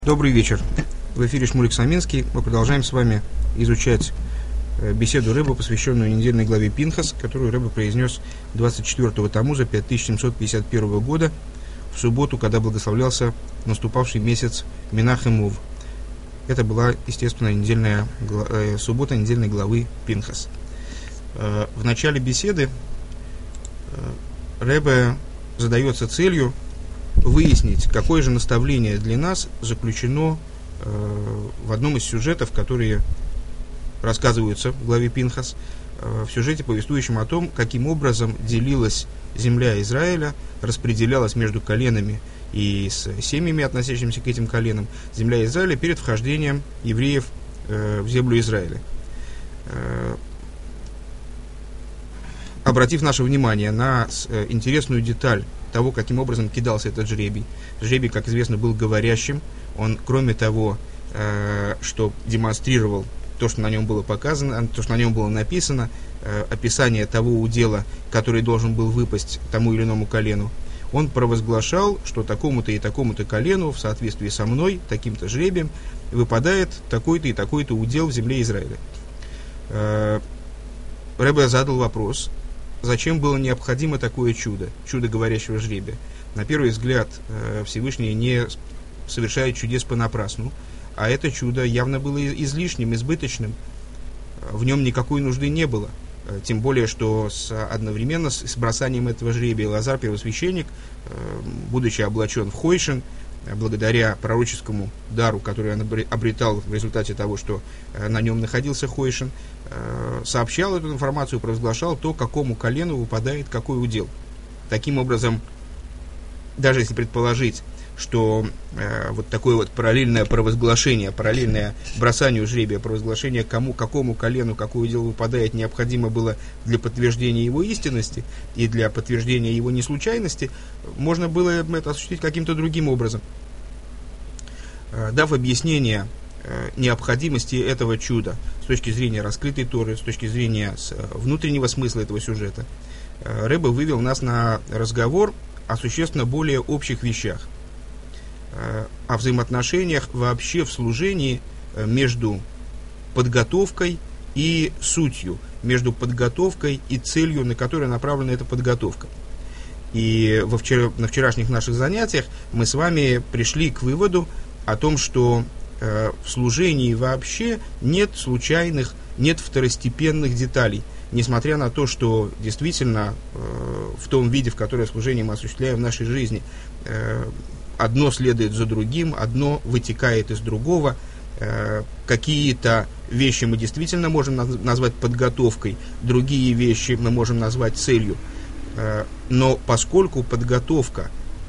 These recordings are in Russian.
Добрый вечер. В эфире Шмулик Саминский. Мы продолжаем с вами изучать беседу Ребе, посвященную недельной главе Пинхас, которую Ребе произнес 24-го Тамуза 5751 года, в субботу, когда благословлялся наступавший месяц Менахем Ов. Это была, естественно, суббота недельной главы Пинхас. В начале беседы Ребе задается целью выяснить, какое же наставление для нас заключено в одном из сюжетов, которые рассказываются в главе Пинхас, в сюжете, повествующем о том, каким образом делилась земля Израиля, распределялась между коленами и с семьями, относящимися к этим коленам, земля Израиля перед вхождением евреев в землю Израиля. Обратив наше внимание на интересную деталь того, каким образом кидался этот жребий. Жребий, как известно, был говорящим. Он, кроме того, что демонстрировал то, что на нем было показано, то, что на нем было написано, описание того удела, который должен был выпасть тому или иному колену, он провозглашал, что такому-то и такому-то колену в соответствии со мной, таким-то жребием, выпадает такой-то и такой-то удел в земле Израиля. Ребе задал вопрос, зачем было необходимо такое чудо говорящего жребия. На первый взгляд, Всевышний не совершает чудес понапрасну, а это чудо явно было излишним, избыточным. В нем никакой нужды не было. Тем более, что одновременно с бросанием этого жребия Элазар, первосвященник, будучи облачен в хойшин, благодаря пророческому дару, который он обретал в результате того, что на нем находился хойшин, сообщал эту информацию, провозглашал то, какому колену выпадает какой удел. Таким образом, даже если предположить, что вот такое вот параллельное провозглашение, параллельное бросанию жребия, провозглашение, какому колену какой удел выпадает, необходимо было для подтверждения его истинности и для подтверждения его неслучайности, можно было это осуществить каким-то другим образом. Дав объяснение необходимости этого чуда с точки зрения раскрытой Торы, с точки зрения внутреннего смысла этого сюжета, Ребе вывел нас на разговор о существенно более общих вещах, о взаимоотношениях вообще в служении между подготовкой и сутью, между подготовкой и целью, на которую направлена эта подготовка. И на вчерашних наших занятиях мы с вами пришли к выводу о том, что в служении вообще нет случайных, нет второстепенных деталей, несмотря на то, что действительно в том виде, в котором служение мы осуществляем в нашей жизни, одно следует за другим, одно вытекает из другого. Какие-то вещи мы действительно можем назвать подготовкой, другие вещи мы можем назвать целью. Но поскольку подготовка,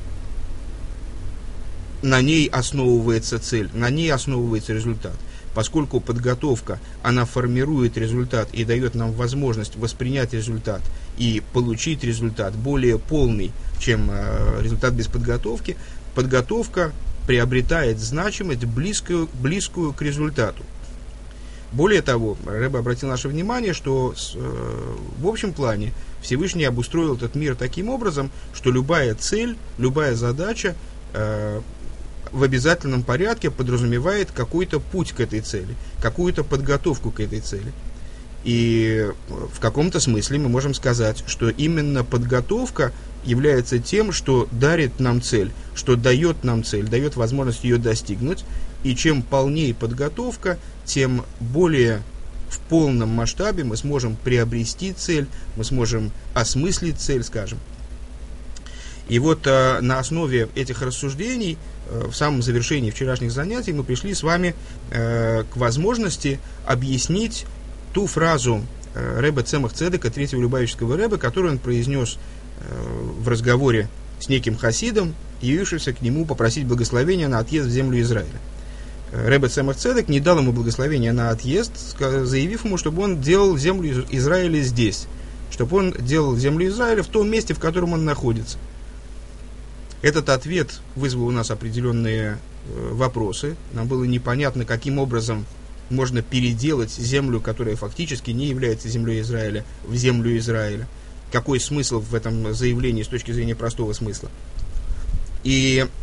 на ней основывается цель, на ней основывается результат, поскольку подготовка, она формирует результат и дает нам возможность воспринять результат и получить результат более полный, чем результат без подготовки, подготовка приобретает значимость, близкую к результату. Более того, Ребе обратил наше внимание, что в общем плане Всевышний обустроил этот мир таким образом, что любая цель, любая задача в обязательном порядке подразумевает какой-то путь к этой цели, какую-то подготовку к этой цели. И в каком-то смысле мы можем сказать, что именно подготовка является тем, что дарит нам цель, что дает нам цель, дает возможность ее достигнуть. И чем полнее подготовка, тем более в полном масштабе мы сможем приобрести цель, мы сможем осмыслить цель, скажем. И вот на основе этих рассуждений, в самом завершении вчерашних занятий, мы пришли с вами к возможности объяснить ту фразу Ребе Цемах Цедека, третьего любавического Ребе, которую он произнес в разговоре с неким хасидом, явившимся к нему попросить благословения на отъезд в землю Израиля. Ребе Цемах Цедек не дал ему благословения на отъезд, заявив ему, чтобы он делал землю Израиля здесь, чтобы он делал землю Израиля в том месте, в котором он находится. Этот ответ вызвал у нас определенные вопросы. Нам было непонятно, каким образом можно переделать землю, которая фактически не является землей Израиля, в землю Израиля. Какой смысл в этом заявлении с точки зрения простого смысла? И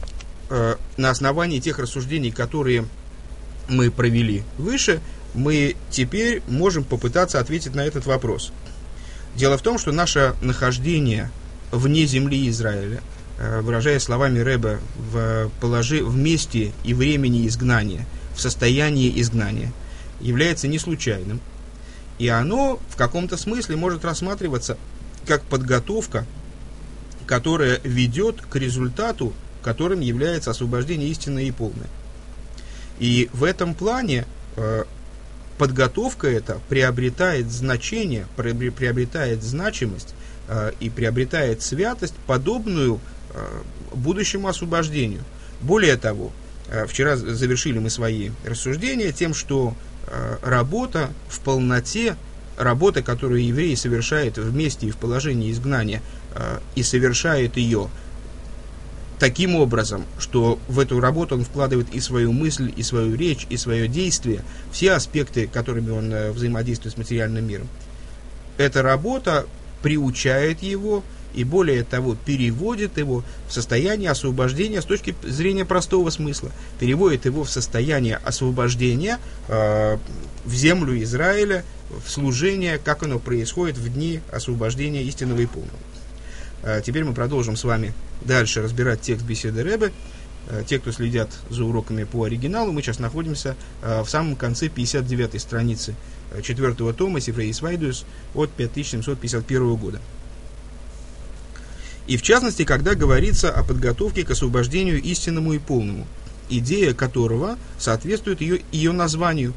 на основании тех рассуждений, которые мы провели выше, мы теперь можем попытаться ответить на этот вопрос. Дело в том, что наше нахождение вне земли Израиля, выражая словами Ребе, в месте и времени изгнания, в состоянии изгнания, является не случайным. И оно в каком-то смысле может рассматриваться как подготовка, которая ведет к результату, которым является освобождение истинное и полное. И в этом плане подготовка эта приобретает значение, приобретает значимость и приобретает святость, подобную будущему освобождению. Более того, вчера завершили мы свои рассуждения тем, что работа в полноте, работа, которую еврей совершает в месте и в положении изгнания, и совершает ее таким образом, что в эту работу он вкладывает и свою мысль, и свою речь, и свое действие, все аспекты, которыми он взаимодействует с материальным миром. Эта работа приучает его и, более того, переводит его в состояние освобождения с точки зрения простого смысла, переводит его в состояние освобождения в землю Израиля, в служение, как оно происходит в дни освобождения истинного и полного. Теперь мы продолжим с вами дальше разбирать текст беседы Ребе. Те, кто следят за уроками по оригиналу, мы сейчас находимся в самом конце 59-й страницы 4-го тома Сифрей Исвайдус от 5751 года. И в частности, когда говорится о подготовке к освобождению истинному и полному, идея которого соответствует ее названию.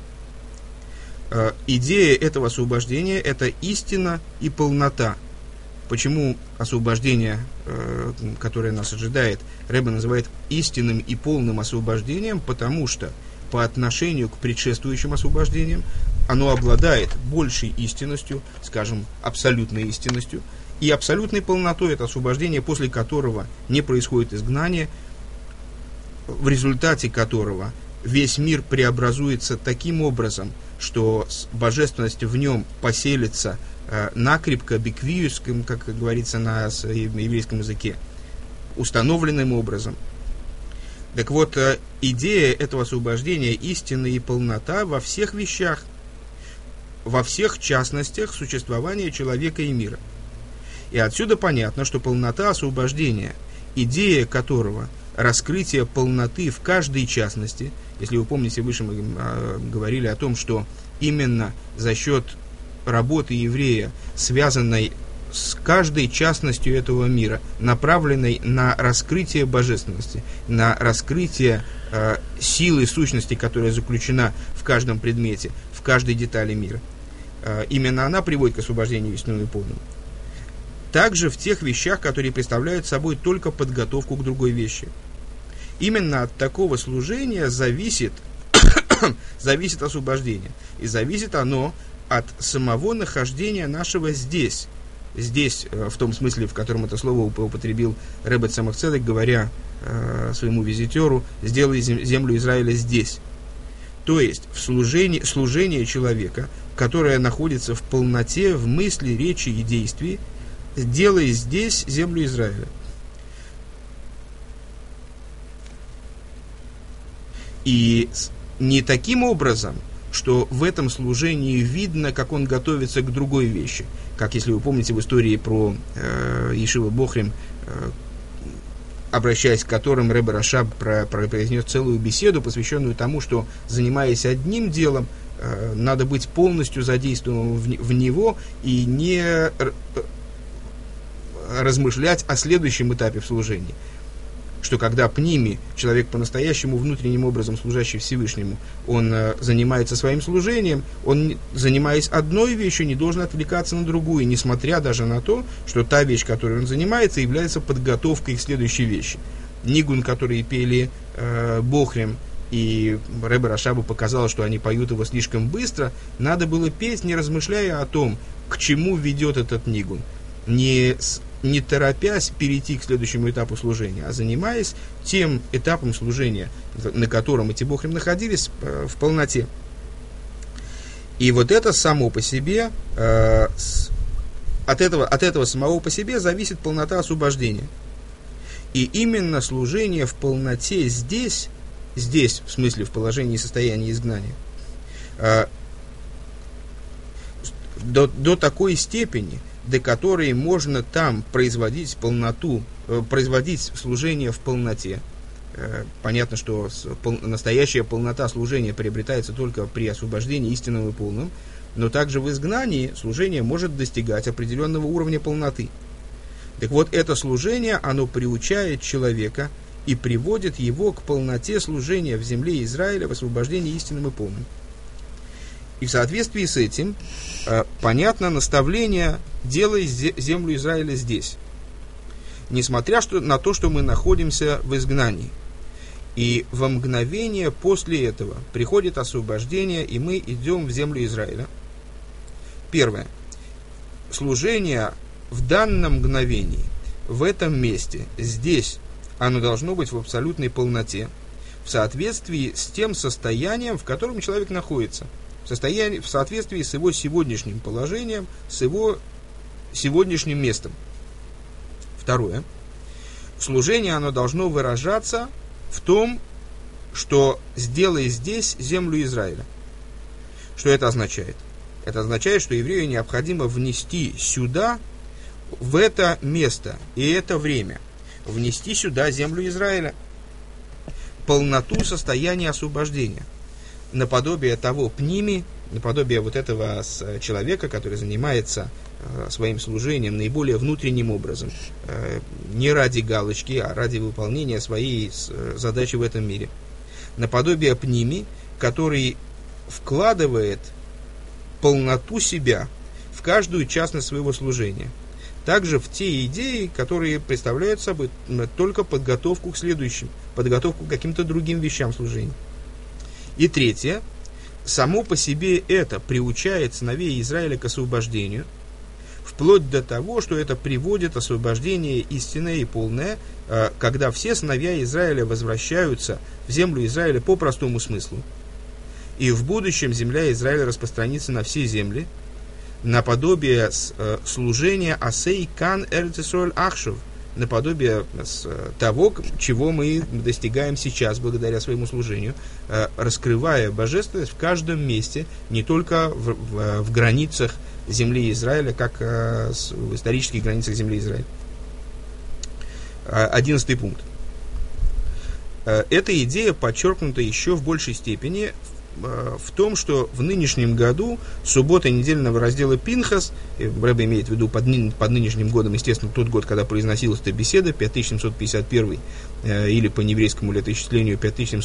Идея этого освобождения – это истина и полнота. Почему освобождение, которое нас ожидает, Ребе называет истинным и полным освобождением? Потому что по отношению к предшествующим освобождениям оно обладает большей истинностью, скажем, абсолютной истинностью, и абсолютной полнотой. Это освобождение, после которого не происходит изгнание, в результате которого весь мир преобразуется таким образом, что божественность в нем поселится накрепко, биквиюским, как говорится на еврейском языке, установленным образом. Так вот, идея этого освобождения, истина и полнота во всех вещах, во всех частностях существования человека и мира. И отсюда понятно, что полнота освобождения, идея которого раскрытие полноты в каждой частности. Если вы помните, выше мы говорили о том, что именно за счет работы еврея, связанной с каждой частностью этого мира, направленной на раскрытие божественности, на раскрытие силы сущности, которая заключена в каждом предмете, в каждой детали мира, именно она приводит к освобождению истинному и полному. Также в тех вещах, которые представляют собой только подготовку к другой вещи. Именно от такого служения зависит освобождение. И зависит оно от самого нахождения нашего здесь. Здесь, в том смысле, в котором это слово употребил Ребе Цемах Цедек, говоря своему визитеру: «Сделай землю Израиля здесь». То есть в служение человека, которое находится в полноте, в мысли, речи и действии, «Сделай здесь землю Израиля». И не таким образом, что в этом служении видно, как он готовится к другой вещи. Как, если вы помните, в истории про Ешива Бохрим, обращаясь к которым Ребе Рашаб произнес целую беседу, посвященную тому, что, занимаясь одним делом, надо быть полностью задействованным в него и не размышлять о следующем этапе в служении. Что когда пними, человек по-настоящему внутренним образом служащий Всевышнему, он занимается своим служением, он, занимаясь одной вещью, не должен отвлекаться на другую, несмотря даже на то, что та вещь, которой он занимается, является подготовкой к следующей вещи. Нигун, который пели Бохрим, и Ребе Рашабу показалось, что они поют его слишком быстро, надо было петь, не размышляя о том, к чему ведет этот нигун, не торопясь перейти к следующему этапу служения, а занимаясь тем этапом служения, на котором эти Бохрим находились, в полноте. И вот это само по себе, от этого самого по себе зависит полнота освобождения. И именно служение в полноте здесь, в смысле в положении и состоянии изгнания, до такой степени, до которой можно там производить служение в полноте. Понятно, что настоящая полнота служения приобретается только при освобождении истинным и полным, но также в изгнании служение может достигать определенного уровня полноты. Так вот, это служение, оно приучает человека и приводит его к полноте служения в земле Израиля, в освобождении истинным и полным. И в соответствии с этим понятно наставление «делай землю Израиля здесь», несмотря на то, что мы находимся в изгнании. И во мгновение после этого приходит освобождение, и мы идем в землю Израиля. Первое. Служение в данном мгновении, в этом месте, здесь, оно должно быть в абсолютной полноте, в соответствии с тем состоянием, в котором человек находится, в соответствии с его сегодняшним положением, с его сегодняшним местом. Второе. Служение, оно должно выражаться в том, что «сделай здесь землю Израиля». Что это означает? Это означает, что еврею необходимо внести сюда, в это место и это время, внести сюда землю Израиля, полноту состояния освобождения, наподобие того пними, наподобие вот этого человека, который занимается своим служением наиболее внутренним образом, не ради галочки, а ради выполнения своей задачи в этом мире. Наподобие пними, который вкладывает полноту себя в каждую частность своего служения. Также в те идеи, которые представляют собой только подготовку к следующим, подготовку к каким-то другим вещам служения. И третье. Само по себе это приучает сыновей Израиля к освобождению, вплоть до того, что это приводит освобождение истинное и полное, когда все сыновья Израиля возвращаются в землю Израиля по простому смыслу. И в будущем земля Израиля распространится на все земли, наподобие служения Асей Кан Эрец Исроэль Ахшов, наподобие того, чего мы достигаем сейчас благодаря своему служению, раскрывая божественность в каждом месте, не только в границах земли Израиля, как в исторических границах земли Израиля. 11 пункт. Эта идея подчеркнута еще в большей степени в том, что в нынешнем году суббота недельного раздела Пинхас, Рэбе имеет в виду под нынешним годом, естественно, тот год, когда произносилась эта беседа, 5751, или по еврейскому летоисчислению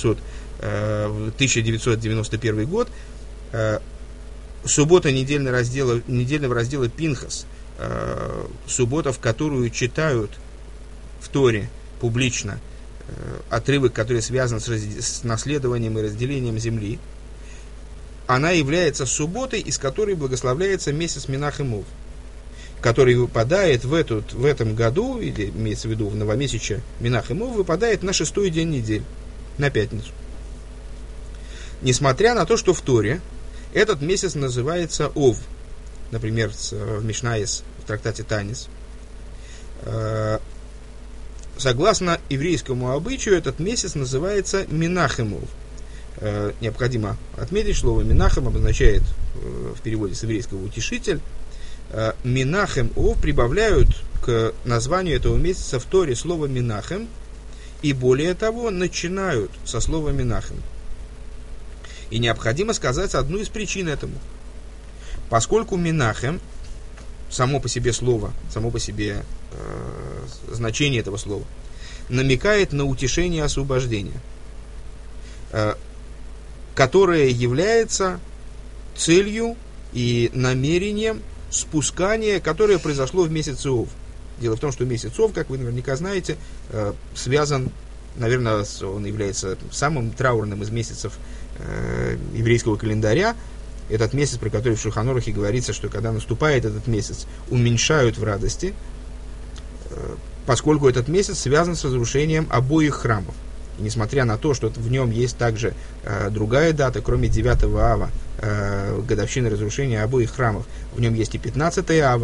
1991 год, суббота недельного раздела Пинхас, суббота, в которую читают в Торе публично отрывок, который связан с наследованием и разделением земли, она является субботой, из которой благословляется месяц Менахем Ов, который выпадает в этом году, или имеется в виду в новомесяче Менахем Ов, выпадает на 6-й день недели, на пятницу. Несмотря на то, что в Торе этот месяц называется Ов, например, в Мишнаис, в трактате Танис, согласно еврейскому обычаю, этот месяц называется Менахем Ов. Необходимо отметить, что слово Менахем обозначает в переводе с еврейского утешитель. Менахем Ов прибавляют к названию этого месяца в Торе слово Менахем, и более того, начинают со слова Менахем. И необходимо сказать одну из причин этому. Поскольку Менахем, само по себе слово, само по себе значение этого слова, намекает на утешение и освобождение, которое является целью и намерением спускания, которое произошло в месяц Ов. Дело в том, что месяц Ов, как вы наверняка знаете, связан, наверное, он является самым траурным из месяцев еврейского календаря. Этот месяц, про который в Шулхан Арухе говорится, что когда наступает этот месяц, уменьшают в радости, поскольку этот месяц связан с разрушением обоих храмов. И несмотря на то, что в нем есть также другая дата, кроме 9 ава, годовщины разрушения обоих храмов, в нем есть и 15 ава,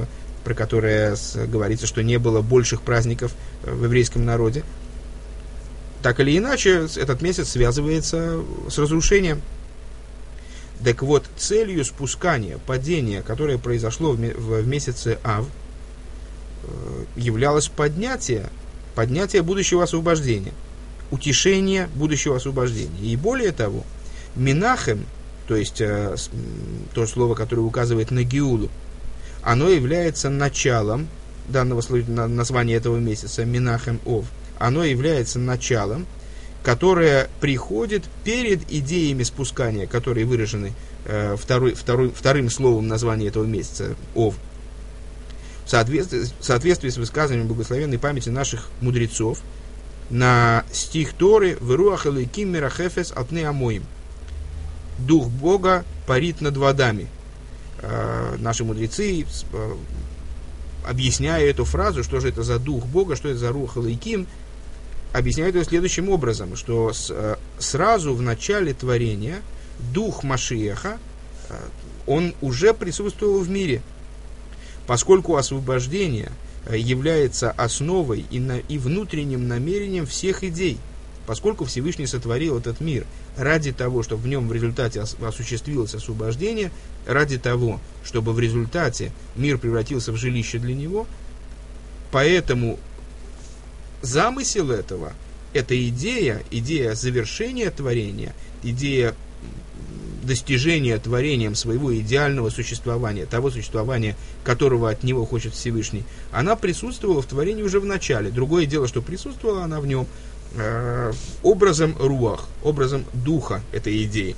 про которое говорится, что не было больших праздников в еврейском народе. Так или иначе, этот месяц связывается с разрушением. Так вот, целью спускания, падения, которое произошло в месяце Ав, являлось поднятие будущего освобождения, утешение будущего освобождения. И более того, Минахем, то есть то слово, которое указывает на Геулу, оно является началом данного названия этого месяца, Минахем Ов. Оно является началом, которое приходит перед идеями спускания, которые выражены вторым словом названия этого месяца, Ов. В соответствии с высказыванием благословенной памяти наших мудрецов на стих Торы «Веруах элейким мирахефес алтней амоим». Дух Бога парит над водами. Наши мудрецы, объясняя эту фразу, что же это за Дух Бога, что это за Руах элейким, объясняют ее следующим образом, что сразу в начале творения Дух Машиаха, он уже присутствовал в мире, поскольку освобождение является основой и внутренним намерением всех идей, поскольку Всевышний сотворил этот мир ради того, чтобы в нем в результате осуществилось освобождение, ради того, чтобы в результате мир превратился в жилище для него, поэтому замысел этого – это идея завершения творения, идея достижения творением своего идеального существования, того существования, которого от него хочет Всевышний, она присутствовала в творении уже в начале. Другое дело, что присутствовала она в нем образом руах, образом духа этой идеи.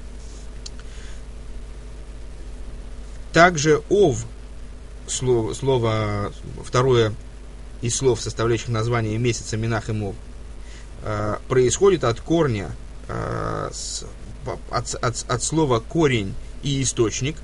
Также ов, слово второе из слов, составляющих название месяца Минахем Ов, происходит от корня, от слова корень и источник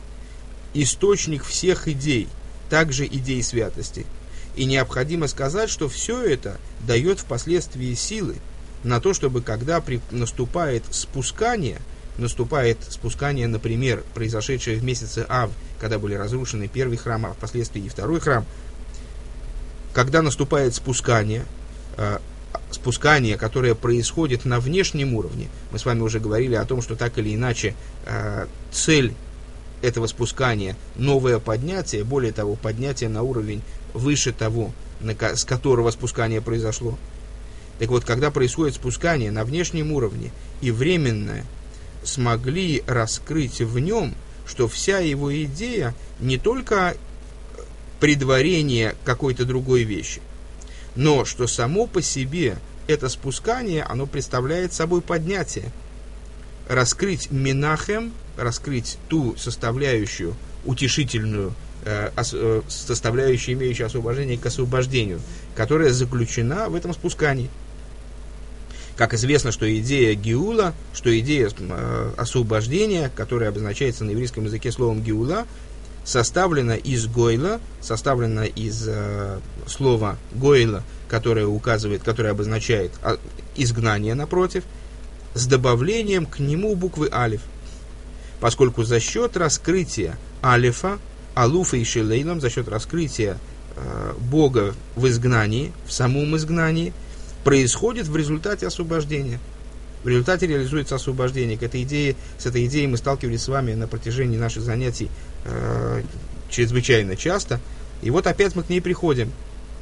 всех идей, также идей святости. И необходимо сказать, что все это дает впоследствии силы на то, чтобы когда наступает спускание, например, произошедшее в месяце Ав, когда были разрушены первый храм, а впоследствии и второй храм, когда наступает спускание, которое происходит на внешнем уровне. Мы с вами уже говорили о том, что так или иначе цель этого спускания – новое поднятие, более того, поднятие на уровень выше того, с которого спускание произошло. Так вот, когда происходит спускание на внешнем уровне и временное, смогли раскрыть в нем, что вся его идея не только предварение какой-то другой вещи, но что само по себе это спускание, оно представляет собой поднятие. Раскрыть Минахем, раскрыть ту составляющую утешительную, составляющую, имеющую освобождение к освобождению, которая заключена в этом спускании. Как известно, что идея Геула, что идея освобождения, которая обозначается на еврейском языке словом Геула, составлена из Гойла, составлена из слова Гойла, которое обозначает изгнание, напротив, с добавлением к нему буквы Алиф. Поскольку за счет раскрытия Алифа, Алуфа и Шелейлом, за счет раскрытия Бога в изгнании, в самом изгнании, происходит в результате освобождения. В результате реализуется освобождение. С этой идеей мы сталкивались с вами на протяжении наших занятий чрезвычайно часто. И вот опять мы к ней приходим.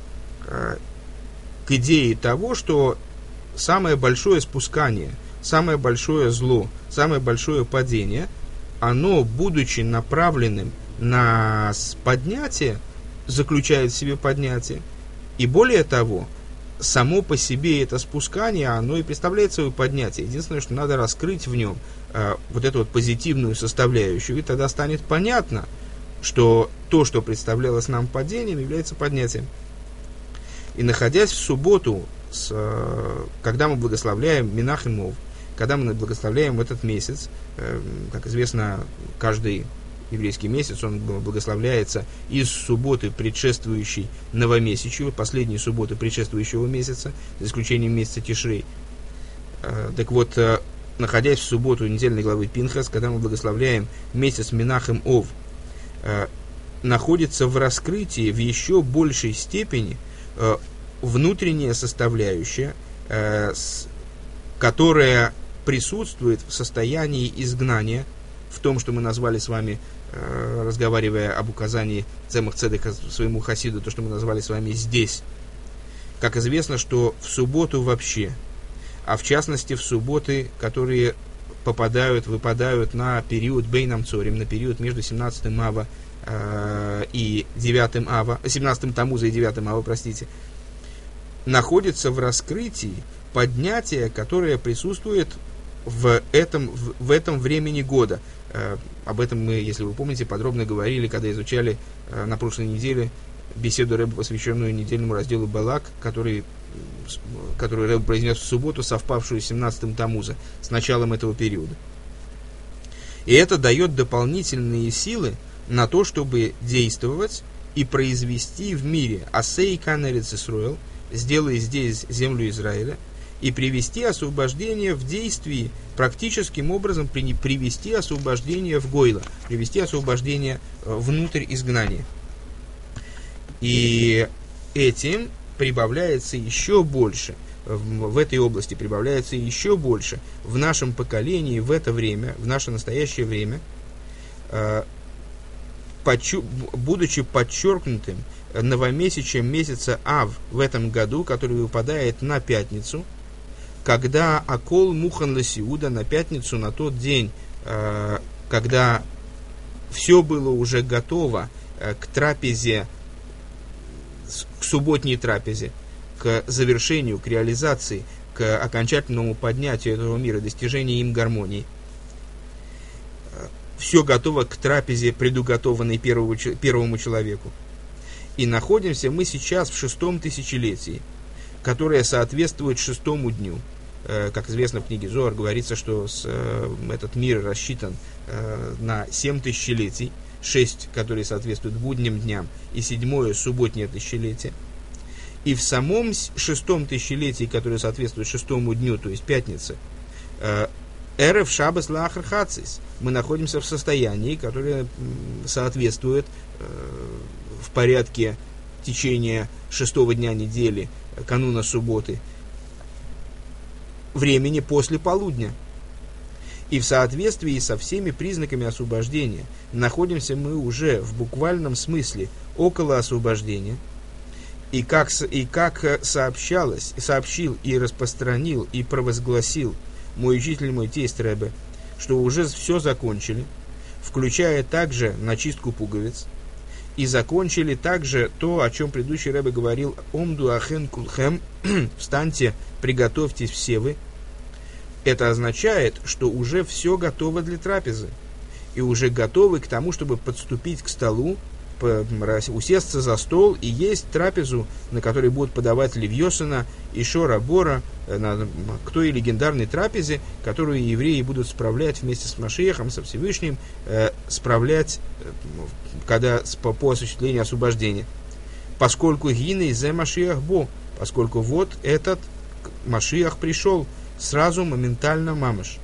К идее того, что самое большое спускание, самое большое зло, самое большое падение, оно, будучи направленным на поднятие, заключает в себе поднятие. И более того, само по себе это спускание, оно и представляет свое поднятие. Единственное, что надо раскрыть в нем вот эту вот позитивную составляющую, и тогда станет понятно, что то, что представлялось нам падением, является поднятием. И находясь в субботу, когда мы благословляем Минахем Ов, когда мы благословляем этот месяц, как известно, каждый еврейский месяц, он благословляется из субботы, предшествующей новомесячью, последней субботы предшествующего месяца, за исключением месяца Тишрей. Так вот, находясь в субботу недельной главы Пинхас, когда мы благословляем месяц Минахем Ов, находится в раскрытии в еще большей степени внутренняя составляющая, которая присутствует в состоянии изгнания, в том, что мы назвали с вами, разговаривая об указании Цемах Цедека своему хасиду, то, что мы назвали с вами здесь. Как известно, что в субботу вообще, а в частности в субботы, которые выпадают на период Бейнам Цорим, на период между 17-м Ава и 9-м Ава, 17-м Тамуза и 9-м Ава, находится в раскрытии поднятие, которое присутствует в этом времени года. Об этом мы, если вы помните, подробно говорили, когда изучали на прошлой неделе беседу Ребе, посвященную недельному разделу Балак, который Ребе произнес в субботу, совпавшую с 17-м Тамуза, с началом этого периода. И это дает дополнительные силы на то, чтобы действовать и произвести в мире «Асей канерец Исруэл», «Сделай здесь землю Израиля», и привести освобождение в действии, практическим образом привести освобождение в Гойла, привести освобождение внутрь изгнания. И этим прибавляется еще больше, в этой области прибавляется еще больше в нашем поколении, в это время, в наше настоящее время, будучи подчеркнутым новомесячем месяца Ав в этом году, который выпадает на пятницу, когда Акол Мухан Ласиуда, на пятницу, на тот день, когда все было уже готово к трапезе, к субботней трапезе, к завершению, к реализации, к окончательному поднятию этого мира, достижению им гармонии. Все готово к трапезе, предуготованной первому человеку. И находимся мы сейчас в 6-м тысячелетии, которое соответствует 6-му дню. Как известно, в книге Зоар говорится, что этот мир рассчитан на 7 тысячелетий, 6, которые соответствуют будним дням, и 7-е субботнее тысячелетие. И в самом 6-м тысячелетии, которое соответствует 6-му дню, то есть пятнице, Эрев Шабас Лахар Хацис, мы находимся в состоянии, которое соответствует в порядке течения 6-го дня недели, кануна субботы, времени после полудня. И в соответствии со всеми признаками освобождения находимся мы уже в буквальном смысле около освобождения. И как сообщил и распространил и провозгласил мой учитель, мой тесть Ребе, что уже все закончили, включая также начистку пуговиц, и закончили также то, о чем предыдущий Ребе говорил: «Омду ахен кулхем», «Встаньте, приготовьтесь все вы». Это означает, что уже все готово для трапезы, и уже готовы к тому, чтобы подступить к столу, усесться за стол и есть трапезу, на которой будут подавать левьосана и шора бора, к той легендарной трапезе, которую евреи будут справлять вместе с Машиахом, со Всевышним, справлять по осуществлению освобождения. Поскольку гиней зе Машиах бо, поскольку вот этот Машиах пришел сразу, моментально, мамаш.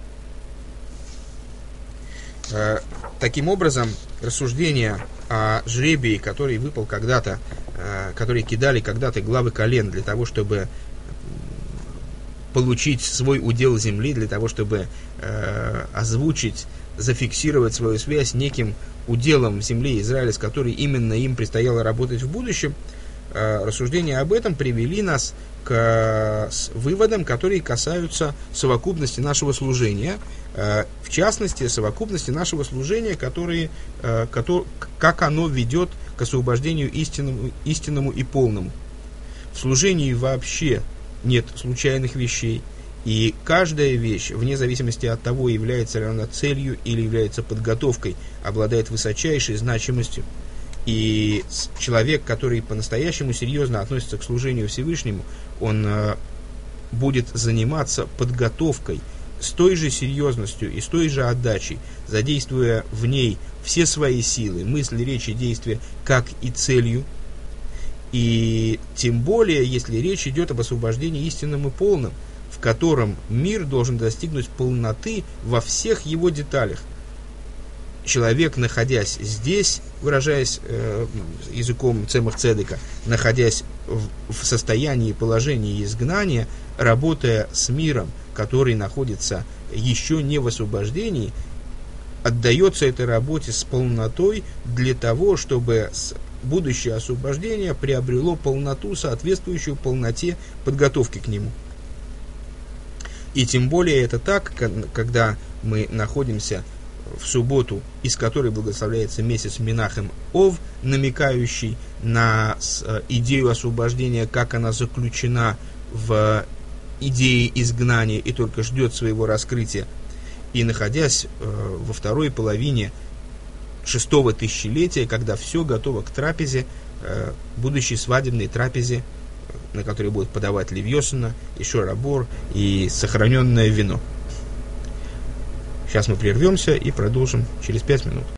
Таким образом, рассуждения о жребии, который выпал когда-то, который кидали когда-то главы колен для того, чтобы получить свой удел земли, для того, чтобы озвучить, зафиксировать свою связь с неким уделом земли Израиля, с которой именно им предстояло работать в будущем. Рассуждения об этом привели нас к выводам, которые касаются совокупности нашего служения, в частности, совокупности нашего служения, как оно ведет к освобождению истинному и полному. В служении вообще нет случайных вещей, и каждая вещь, вне зависимости от того, является ли она целью или является подготовкой, обладает высочайшей значимостью. И человек, который по-настоящему серьезно относится к служению Всевышнему, он будет заниматься подготовкой с той же серьезностью и с той же отдачей, задействуя в ней все свои силы, мысли, речи, действия, как и целью. И тем более, если речь идет об освобождении истинным и полным, в котором мир должен достигнуть полноты во всех его деталях. человек, находясь здесь, выражаясь языком Цемах Цедека, находясь в состоянии положения изгнания, работая с миром, который находится еще не в освобождении, отдается этой работе с полнотой для того, чтобы будущее освобождение приобрело полноту, соответствующую полноте подготовки к нему. И тем более это так, когда мы находимся в субботу, из которой благословляется месяц Менахем Ов, намекающий на идею освобождения, как она заключена в идее изгнания и только ждет своего раскрытия. И находясь во второй половине 6-го тысячелетия, когда все готово к трапезе, будущей свадебной трапезе, на которой будут подавать Лев Йосана, еще рабор и сохраненное вино. Сейчас мы прервемся и продолжим через 5 минут.